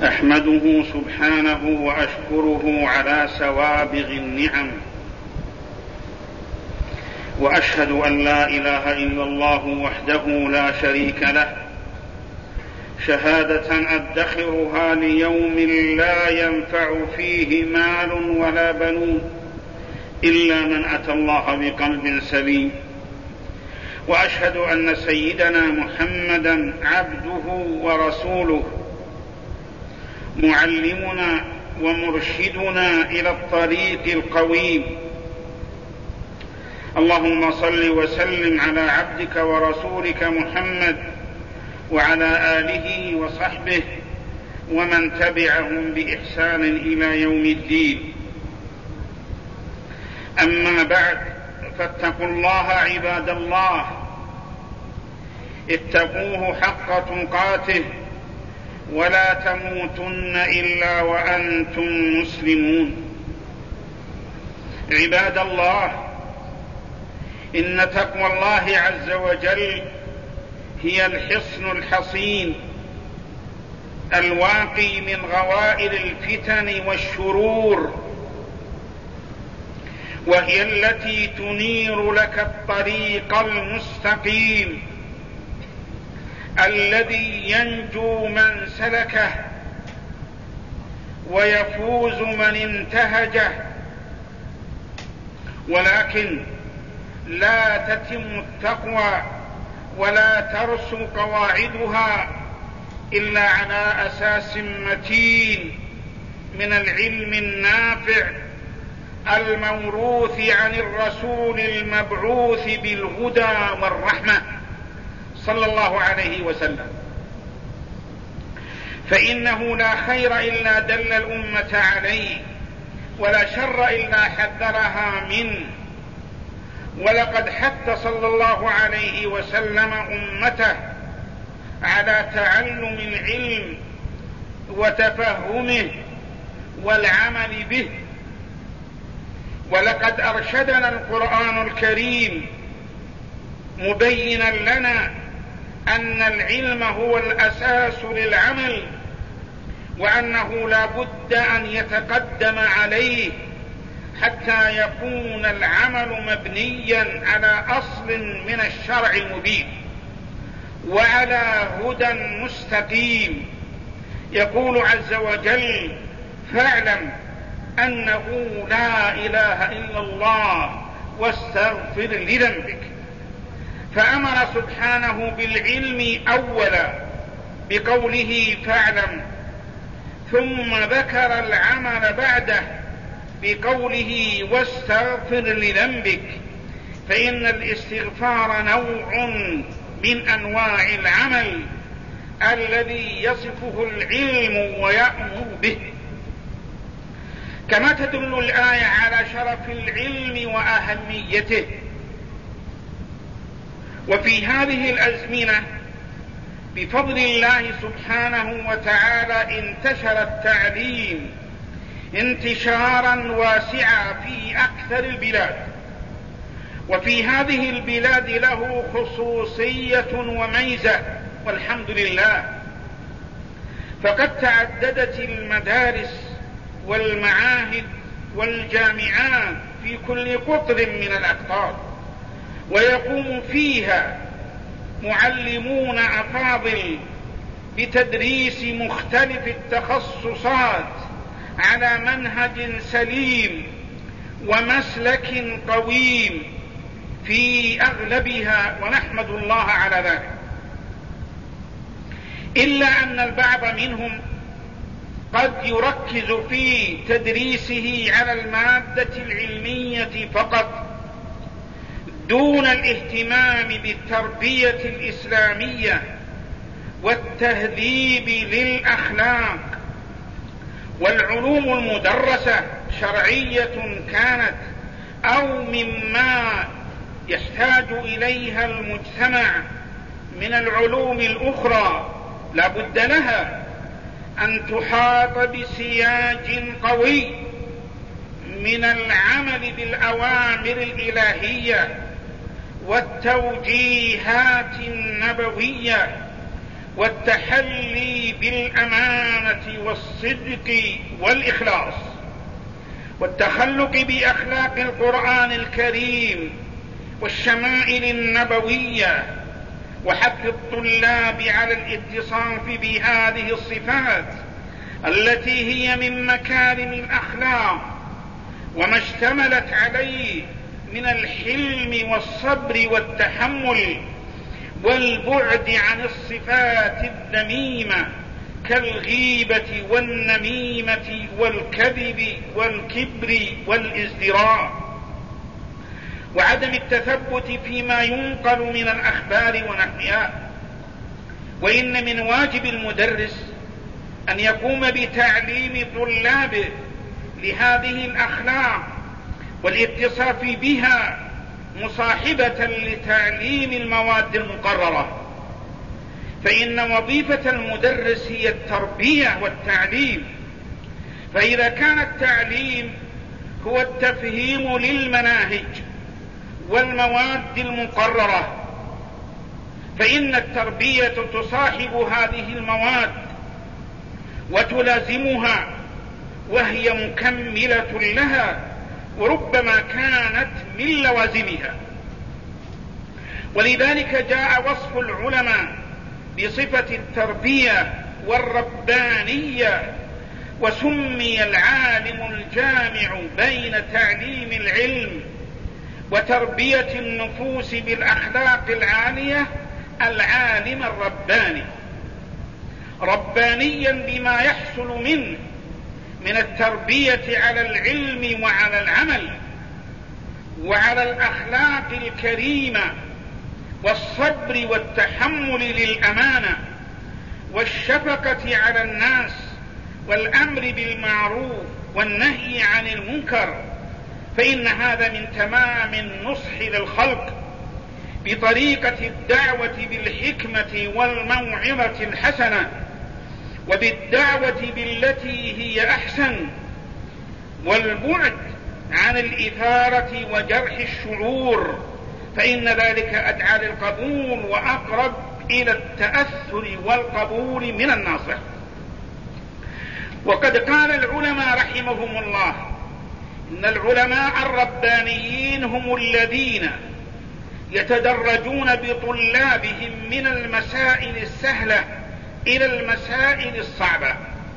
أحمده سبحانه وأشكره على سوابغ النعم، وأشهد أن لا إله إلا الله وحده لا شريك له، شهادة أدخرها ليوم لا ينفع فيه مال ولا بنون إلا من أتى الله بقلب سليم. وأشهد أن سيدنا محمدا عبده ورسوله، معلمنا ومرشدنا إلى الطريق القويم. اللهم صل وسلم على عبدك ورسولك محمد وعلى آله وصحبه ومن تبعهم بإحسان إلى يوم الدين. أما بعد، فاتقوا الله عباد الله، اتقوه حق تقاته، ولا تموتن إلا وأنتم مسلمون. عباد الله، إن تقوى الله عز وجل هي الحصن الحصين الواقي من غوائل الفتن والشرور، وهي التي تنير لك الطريق المستقيم الذي ينجو من سلكه ويفوز من انتهجه. ولكن لا تتم التقوى ولا ترسو قواعدها إلا على أساس متين من العلم النافع الموروث عن الرسول المبعوث بالهدى والرحمة صلى الله عليه وسلم، فإنه لا خير إلا دل الأمة عليه، ولا شر إلا حذرها منه. ولقد حث صلى الله عليه وسلم أمته على تعلم العلم وتفهمه والعمل به. ولقد أرشدنا القرآن الكريم مبينا لنا أن العلم هو الأساس للعمل، وأنه لا بد أن يتقدم عليه حتى يكون العمل مبنيا على أصل من الشرع المبين وعلى هدى مستقيم. يقول عز وجل: فاعلم أنه لا إله إلا الله واستغفر لذنبك. فأمر سبحانه بالعلم أولا بقوله فاعلم، ثم ذكر العمل بعده بقوله واستغفر لذنبك، فإن الاستغفار نوع من أنواع العمل الذي يصفه العلم ويأمر به. كما تدل الآية على شرف العلم وأهميته. وفي هذه الأزمنة بفضل الله سبحانه وتعالى انتشر التعليم انتشارا واسعا في أكثر البلاد، وفي هذه البلاد له خصوصية وميزة والحمد لله، فقد تعددت المدارس والمعاهد والجامعات في كل قطر من الأقطار، ويقوم فيها معلمون أفاضل بتدريس مختلف التخصصات على منهج سليم ومسلك قويم في أغلبها، ونحمد الله على ذلك. إلا أن البعض منهم قد يركز في تدريسه على المادة العلمية فقط دون الاهتمام بالتربية الإسلامية والتهذيب للأخلاق. والعلوم المدرسة شرعية كانت أو مما يحتاج إليها المجتمع من العلوم الأخرى، لا بد لها أن تحاط بسياج قوي من العمل بالأوامر الإلهية والتوجيهات النبوية والتحلي بالأمانة والصدق والإخلاص، والتخلق بأخلاق القرآن الكريم والشمائل النبوية، وحث الطلاب على الاتصاف بهذه الصفات التي هي من مكارم الأخلاق وما اشتملت عليه من الحلم والصبر والتحمل، والبعد عن الصفات الذميمة كالغيبة والنميمة والكذب والكبر والازدراء، وعدم التثبت فيما ينقل من الأخبار ونحوها. وإن من واجب المدرس أن يقوم بتعليم طلابه لهذه الأخلاق والاتصاف بها مصاحبة لتعليم المواد المقررة، فإن وظيفة المدرس هي التربية والتعليم. فإذا كان التعليم هو التفهيم للمناهج والمواد المقررة، فإن التربية تصاحب هذه المواد وتلازمها وهي مكملة لها، وربما كانت من لوازمها. ولذلك جاء وصف العلماء بصفة التربية والربانية، وسمي العالم الجامع بين تعليم العلم وتربية النفوس بالأخلاق العالية العالم الرباني، ربانيا بما يحصل منه من التربية على العلم وعلى العمل وعلى الأخلاق الكريمة والصبر والتحمل للأمانة والشفقة على الناس والأمر بالمعروف والنهي عن المنكر، فإن هذا من تمام النصح للخلق بطريقة الدعوة بالحكمة والموعظة الحسنة، وبالدعوة بالتي هي أحسن، والبعد عن الإثارة وجرح الشعور، فإن ذلك أدعى للقبول وأقرب إلى التأثر والقبول من الناصح. وقد قال العلماء رحمهم الله إن العلماء الربانيين هم الذين يتدرجون بطلابهم من المسائل السهلة إلى المسائل الصعبة،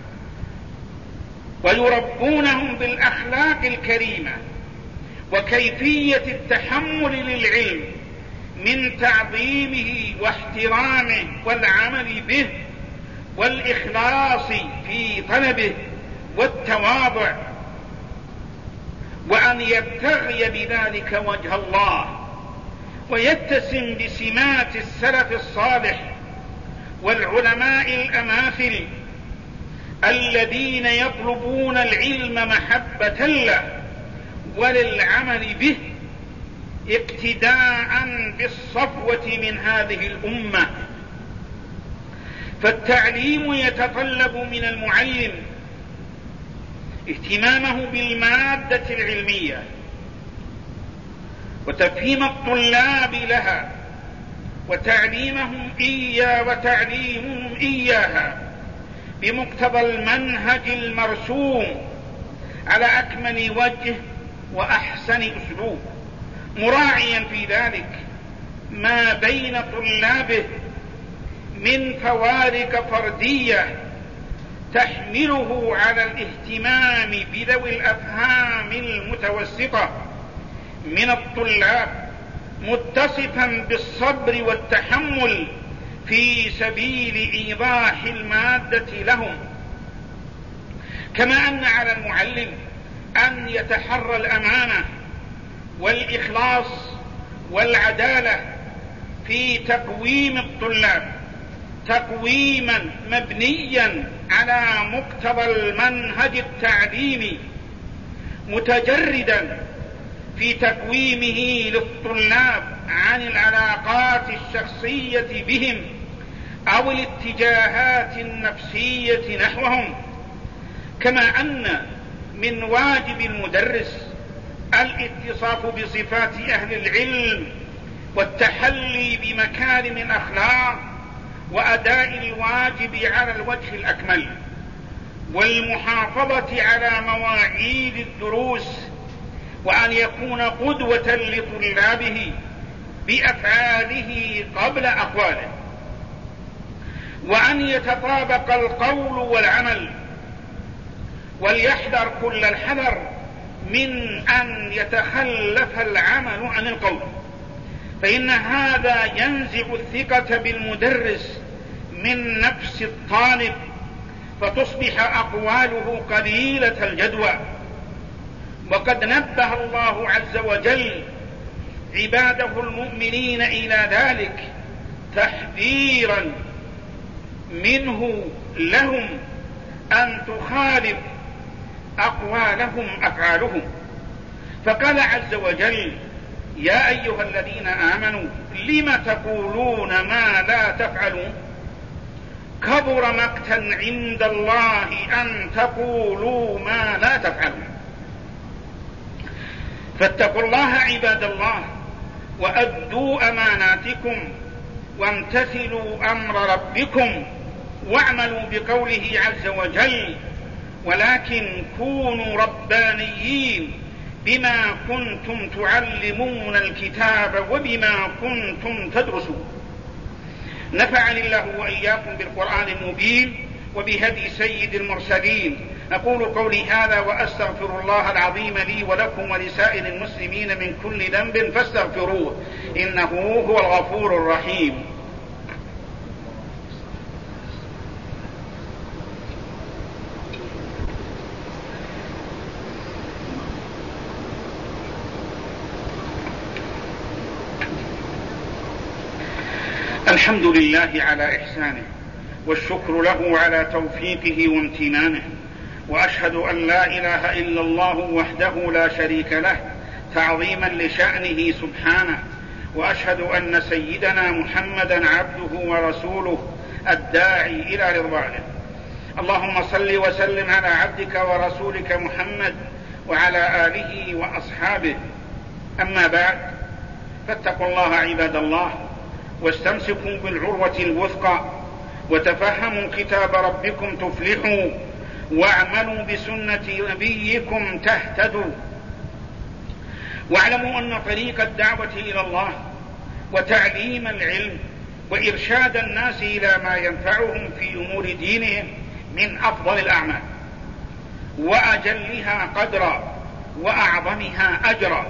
ويربونهم بالأخلاق الكريمة وكيفية التحمل للعلم من تعظيمه واحترامه والعمل به والإخلاص في طلبه والتواضع، وأن يبتغي بذلك وجه الله ويتسم بسمات السلف الصالح والعلماء الأماثل الذين يطلبون العلم محبة له وللعمل به اقتداء بالصفوة من هذه الأمة. فالتعليم يتطلب من المعلم اهتمامه بالمادة العلمية وتفهيم الطلاب لها وتعليمهم إياها بمقتضى المنهج المرسوم على أكمل وجه وأحسن أسلوب، مراعيا في ذلك ما بين طلابه من فوارق فردية تحمله على الاهتمام بذوي الأفهام المتوسطة من الطلاب، متصفا بالصبر والتحمل في سبيل إيضاح المادة لهم. كما أن على المعلم أن يتحرى الأمانة والإخلاص والعدالة في تقويم الطلاب تقويما مبنيا على مقتضى المنهج التعليمي، متجردا في تقويمه للطلاب عن العلاقات الشخصية بهم أو الاتجاهات النفسية نحوهم. كما أن من واجب المدرس الاتصاف بصفات أهل العلم والتحلي بمكارم الأخلاق وأداء الواجب على الوجه الأكمل، والمحافظة على مواعيد الدروس، وأن يكون قدوة لطلابه بأفعاله قبل أقواله، وأن يتطابق القول والعمل، وليحذر كل الحذر من أن يتخلف العمل عن القول، فإن هذا ينزع الثقة بالمدرس من نفس الطالب، فتصبح أقواله قليلة الجدوى. وقد نبه الله عز وجل عباده المؤمنين إلى ذلك تحذيرا منه لهم أن تخالف أقوالهم أفعالهم، فقال عز وجل: يا أيها الذين آمنوا لم تقولون ما لا تفعلون، كبر مقتا عند الله أن تقولوا ما لا تفعلون. فاتقوا الله عباد الله، وأدوا أماناتكم، وامتثلوا أمر ربكم، واعملوا بقوله عز وجل: ولكن كونوا ربانيين بما كنتم تعلمون الكتاب وبما كنتم تدرسون. نفعني الله وإياكم بالقرآن المبين وبهدي سيد المرسلين. أقول قولي هذا وأستغفر الله العظيم لي ولكم ولسائر المسلمين من كل ذنب فاستغفروه، إنه هو الغفور الرحيم. الحمد لله على إحسانه، والشكر له على توفيقه وامتنانه، وأشهد أن لا إله إلا الله وحده لا شريك له تعظيما لشأنه سبحانه، وأشهد أن سيدنا محمدا عبده ورسوله الداعي إلى رضوانه. اللهم صل وسلم على عبدك ورسولك محمد وعلى آله وأصحابه. أما بعد، فاتقوا الله عباد الله، واستمسكوا بالعروة الوثقى، وتفهموا كتاب ربكم تفلحوا، واعملوا بسنة نبيكم تهتدوا. واعلموا أن طريق الدعوة إلى الله وتعليم العلم وإرشاد الناس إلى ما ينفعهم في أمور دينهم من أفضل الأعمال، وأجلها قدرا، وأعظمها أجرا،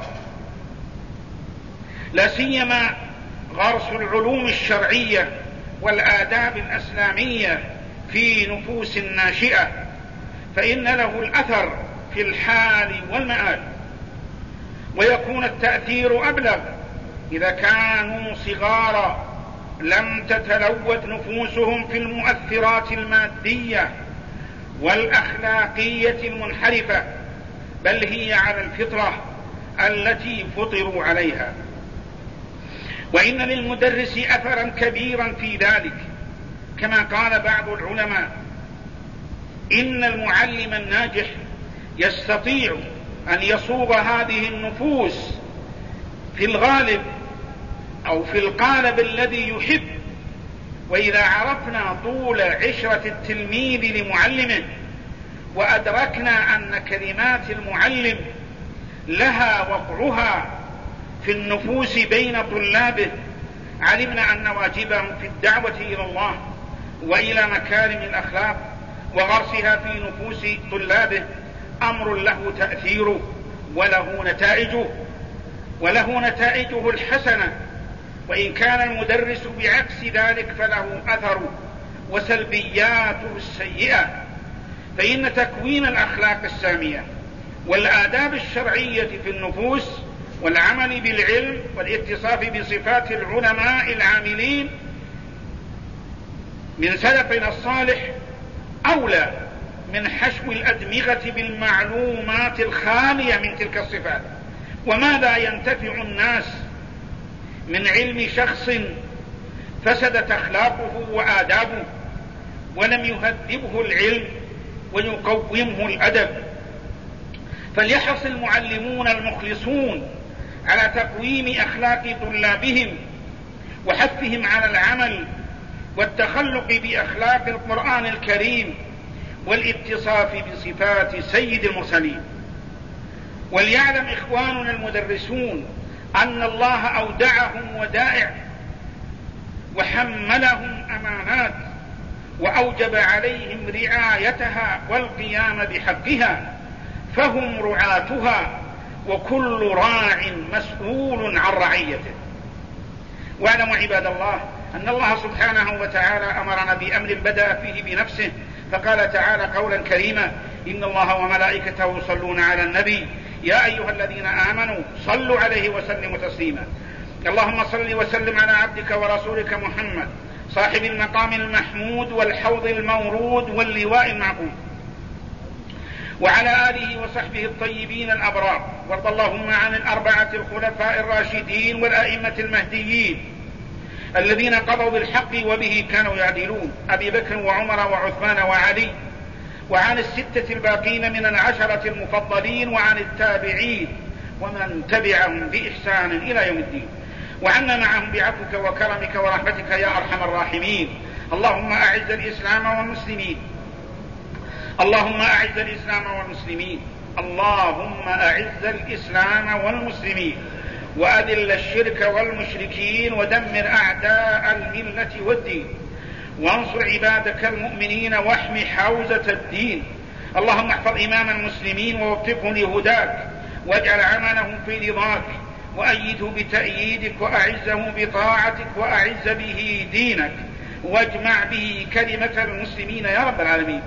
لا سيما غرس العلوم الشرعية والآداب الإسلامية في نفوس الناشئة، فإن له الأثر في الحال والمآل، ويكون التأثير أبلغ إذا كانوا صغارا لم تتلوث نفوسهم في المؤثرات المادية والأخلاقية المنحرفة، بل هي على الفطرة التي فطروا عليها. وإن للمدرس أثرا كبيرا في ذلك، كما قال بعض العلماء: إن المعلم الناجح يستطيع أن يصوغ هذه النفوس في الغالب أو في القالب الذي يحب. وإذا عرفنا طول عشرة التلميذ لمعلمه، وأدركنا أن كلمات المعلم لها وقعها في النفوس بين طلابه، علمنا أن واجبهم في الدعوة إلى الله وإلى مكارم الأخلاق وغرسها في نفوس طلابه أمر له تأثيره وله نتائجه الحسنة. وإن كان المدرس بعكس ذلك فله أثر وسلبياته السيئة. فإن تكوين الأخلاق السامية والآداب الشرعية في النفوس والعمل بالعلم والاتصاف بصفات العلماء العاملين من سلفنا الصالح أولى من حشو الأدمغة بالمعلومات الخالية من تلك الصفات. وماذا ينتفع الناس من علم شخص فسدت أخلاقه وآدابه ولم يهذبه العلم ويقومه الأدب؟ فليحرص المعلمون المخلصون على تقويم أخلاق طلابهم وحثهم على العمل والتخلق بأخلاق القرآن الكريم والاتصاف بصفات سيد المرسلين. وليعلم إخواننا المدرسون أن الله أودعهم ودائع وحملهم أمانات وأوجب عليهم رعايتها والقيام بحقها، فهم رعاتها، وكل راع مسؤول عن رعيته. واعلموا عباد الله أن الله سبحانه وتعالى أمرنا بأمر بدأ فيه بنفسه، فقال تعالى قولا كريما: إن الله وملائكته يصلون على النبي يا أيها الذين آمنوا صلوا عليه وسلموا تسليما. اللهم صل وسلم على عبدك ورسولك محمد صاحب المقام المحمود والحوض المورود واللواء المعقود، وعلى آله وصحبه الطيبين الأبرار. وارض اللهم عن الأربعة الخلفاء الراشدين والأئمة المهديين الذين قضوا بالحق وبه كانوا يعدلون: أبي بكر وعمر وعثمان وعلي، وعن الستة الباقين من العشرة المفضلين، وعن التابعين ومن تبعهم بإحسان إلى يوم الدين، وعنا معهم بعفوك وكرمك ورحمتك يا أرحم الراحمين. اللهم أعز الإسلام والمسلمين، اللهم أعز الإسلام والمسلمين، اللهم أعز الإسلام والمسلمين، وأذل الشرك والمشركين، ودمر أعداء الملة والدين، وانصر عبادك المؤمنين، واحم حوزة الدين. اللهم احفظ إمام المسلمين ووفقه لهداك، واجعل عمله في رضاك، وأيده بتأييدك، وأعزه بطاعتك، وأعز به دينك، واجمع به كلمة المسلمين يا رب العالمين.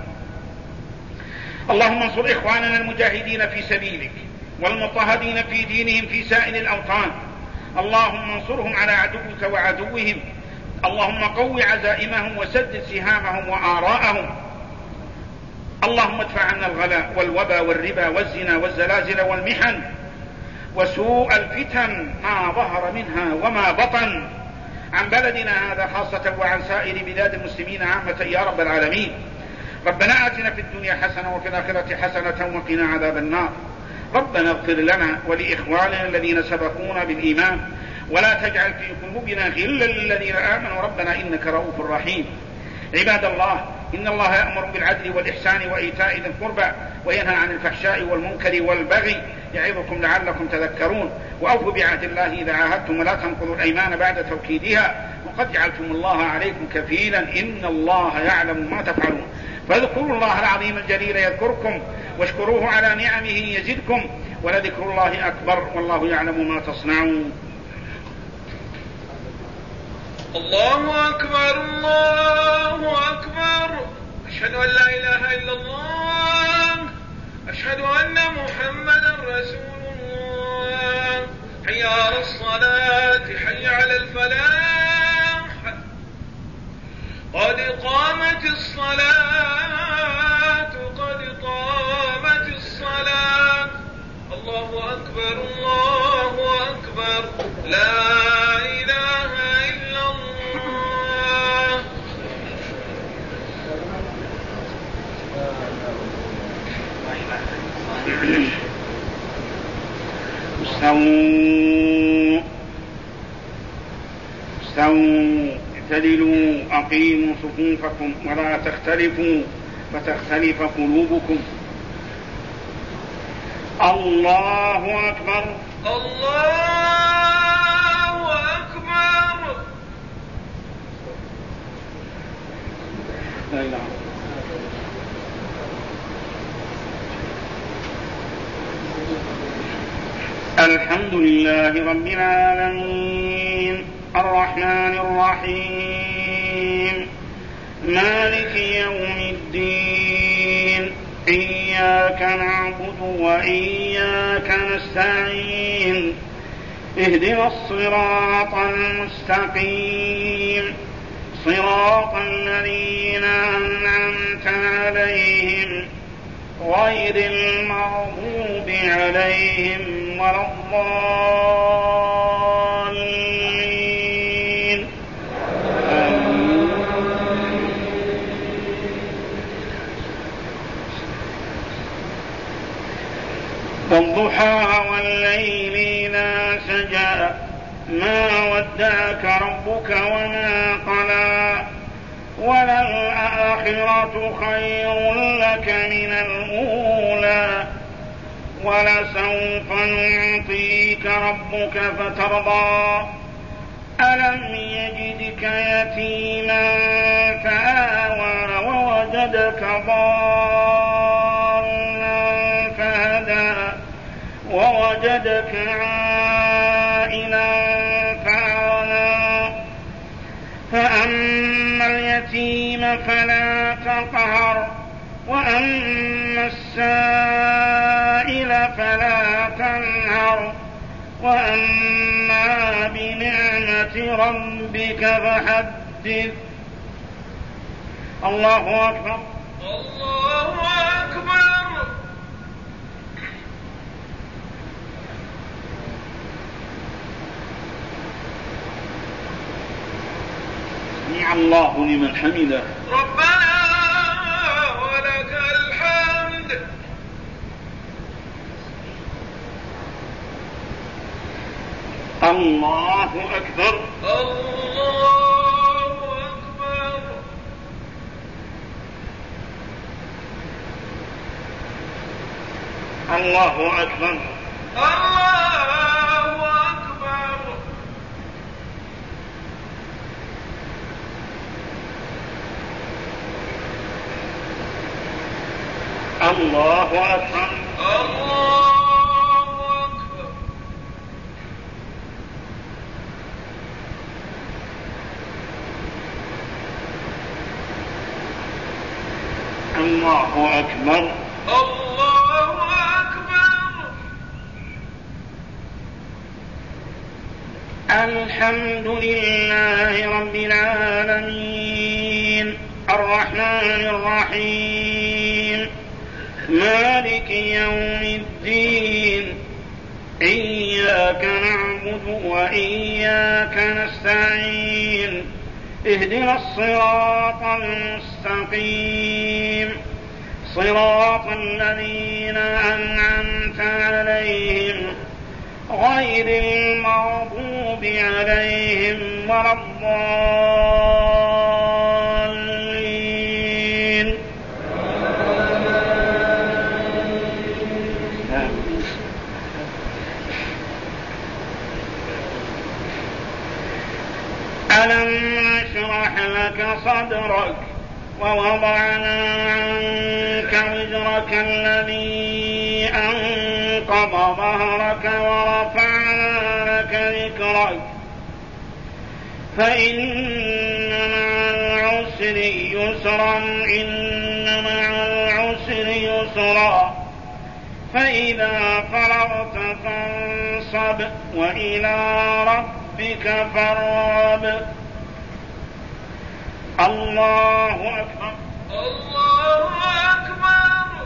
اللهم انصر إخواننا المجاهدين في سبيلك والمضطهدين في دينهم في سائر الأوطان، اللهم انصرهم على عدوك وعدوهم، اللهم قو عزائمهم وسدد سهامهم وآراءهم. اللهم ادفع عنا الغلاء والوبا والربا والزنا والزلازل والمحن وسوء الفتن ما ظهر منها وما بطن عن بلدنا هذا خاصة وعن سائر بلاد المسلمين عامة يا رب العالمين. ربنا آتنا في الدنيا حسنة وفي الآخرة حسنة وقنا عذاب النار. ربنا اغفر لنا ولإخواننا الذين سبقونا بالإيمان، ولا تجعل في قلوبنا غلا للذين آمنوا ربنا إنك رؤوف رحيم. عباد الله، إن الله يأمر بالعدل والإحسان وإيتاء ذي القربى وينهى عن الفحشاء والمنكر والبغي يعظكم لعلكم تذكرون. وأوفوا بعهد الله إذا عاهدتم، ولا تنقضوا الأيمان بعد توكيدها، وقد جعلتم الله عليكم كفيلا إن الله يعلم ما تفعلون. فاذكروا الله العظيم الجليل يذكركم، واشكروه على نعمه يزدكم، ولذكر الله أكبر والله يعلم ما تصنعون. الله أكبر الله أكبر، أشهد أن لا إله إلا الله، أشهد أن محمدا رسول الله. حي على الصلاة، حي على الفلاح، قد قامت الصلاة، قد قامت الصلاة. الله أكبر الله أكبر، لا إله إلا الله. استووا اعتدلوا أقيموا صفوفكم ولا تختلفوا فتختلف قلوبكم. الله أكبر الله أكبر. لا إله. الحمد لله رب العالمين الرحمن الرحيم مالك يوم الدين إياك نعبد وإياك نستعين اهدنا الصراط المستقيم صراط الذين أنعمت عليهم غير المغضوب عليهم ولا الضالين. والضحى والليل إذا سجى ما ودعك ربك وما قلى وللآخرة خير لك من الأولى ولسوف نعطيك ربك فترضى ألم يجدك يتيما فآوى ووجدك ضالا فهدى ووجدك عائلا فأغنى فأما اليتيم فلا تقهر وأما السائل فلا تنهر وأما بنعمة ربك فحدث. الله أكبر. الله أكبر. سمع الله لمن حمده. ربنا ولك الحمد. الله أكبر. الله أكبر. الله أكبر. الله أكبر. الله أكبر. الله أكبر. الله أكبر. الله أكبر. الحمد لله رب العالمين الرحمن الرحيم مالك يوم الدين إياك نعبد وإياك نستعين اهدنا الصراط المستقيم صراط الذين أنعمت عليهم غير المغضوب عليهم ولا الضالين. ألم نشرح لك صدرك ووضعنا عنك وزرك الذي أنقض ظهرك ورفعنا لك ذكرك فإن مع العسر يسرا إن مع العسر يسرا فإذا فرغت فانصب وإلى ربك فارغب. الله أكبر. الله أكبر.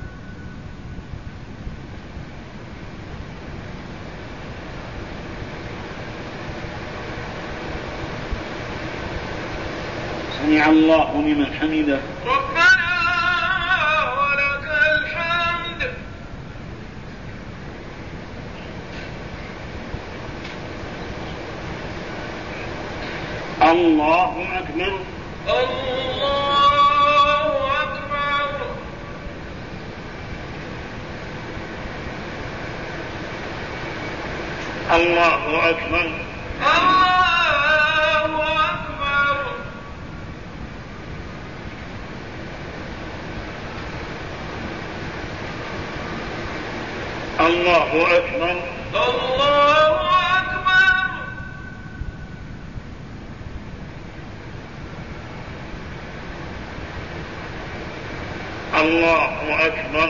سمع الله لمن حمده. ربنا ولك الحمد. الله أكبر. الله أكبر. الله أكبر. الله أكبر. الله أكبر. الله أكبر. الله أكبر.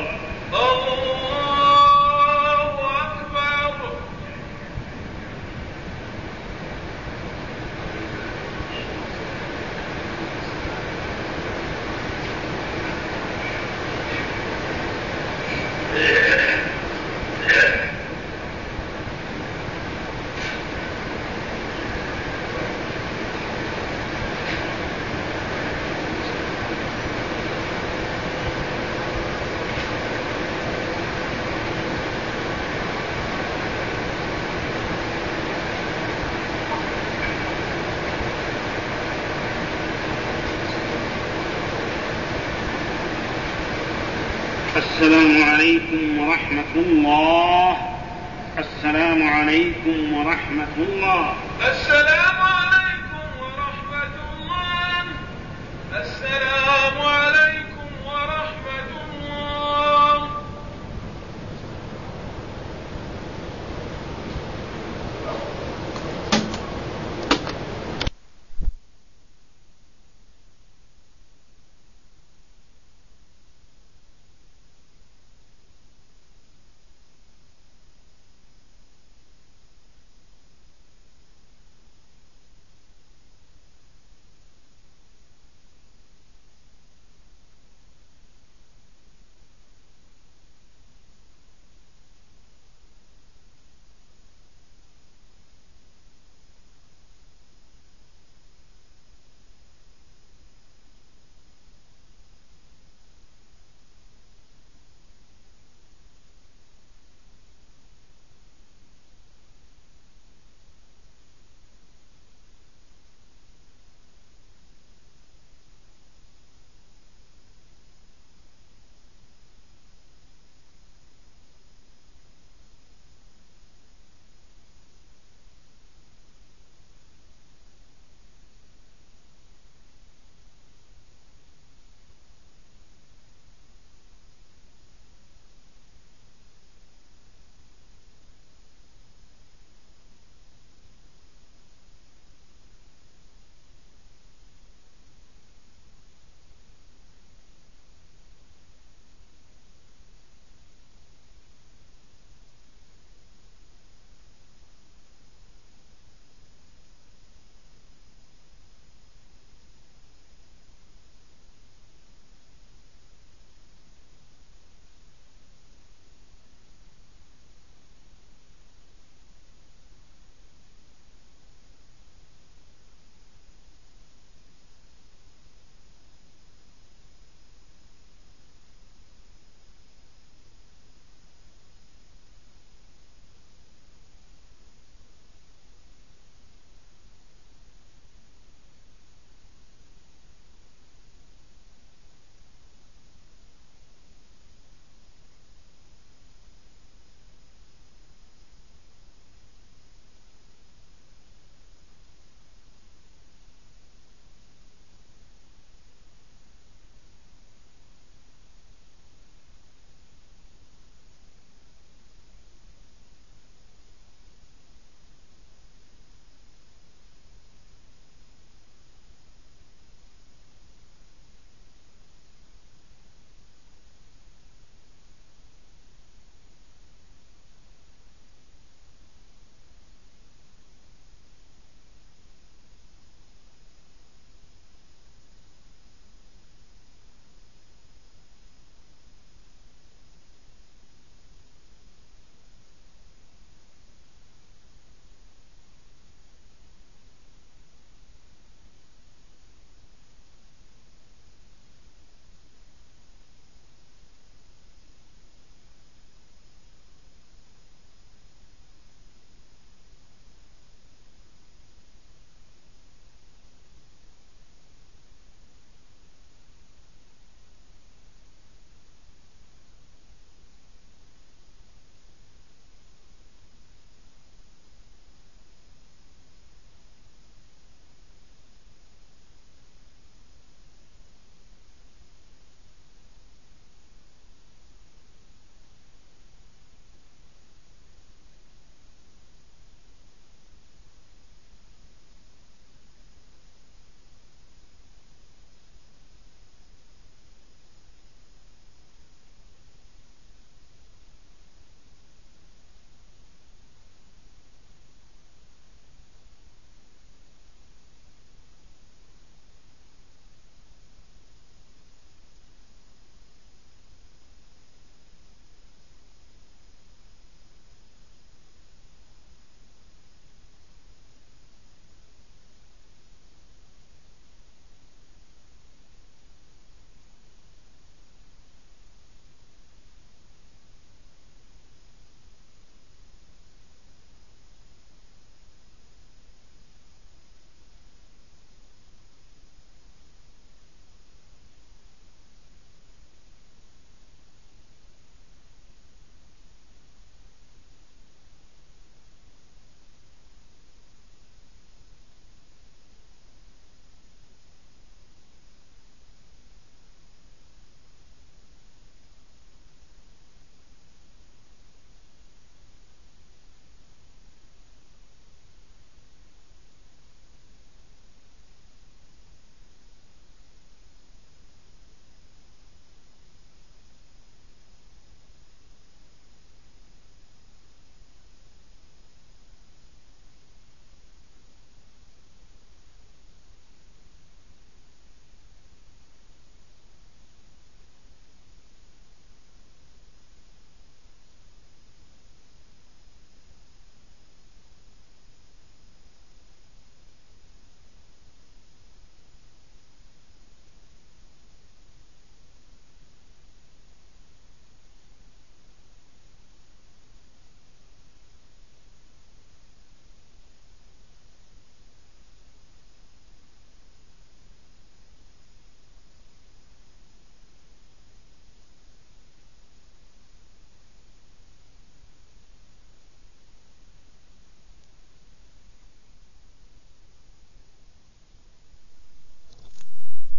الله أكبر. السلام عليكم ورحمة الله. السلام عليكم ورحمة الله. السلام